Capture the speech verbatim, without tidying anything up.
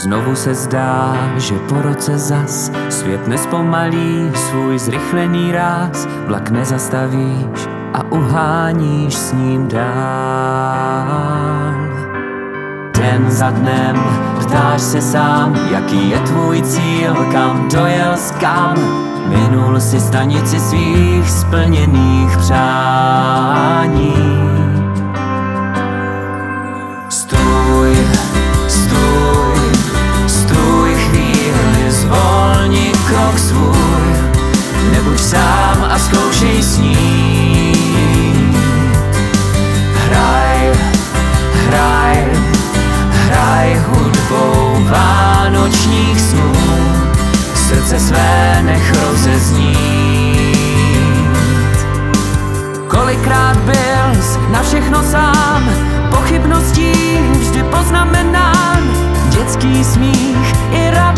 Znovu se zdá, že po roce zas svět nespomalí svůj zrychlený ráz. Vlak nezastavíš a uháníš s ním dál. Den za dnem ptáš se sám, jaký je tvůj cíl, kam dojel s kam. Minul si stanici svých splněných přání. Stůj, stůj, stůj chvíli, zvolni krok svůj. Nebuď sám a zkoušej snít. Hraj, hraj, hraj hudbou vánočních snů. Srdce své nech rozeznít. Kolikrát byl jsi na všechno sám, pochybností vždy poznamenán. Dětský smích i radost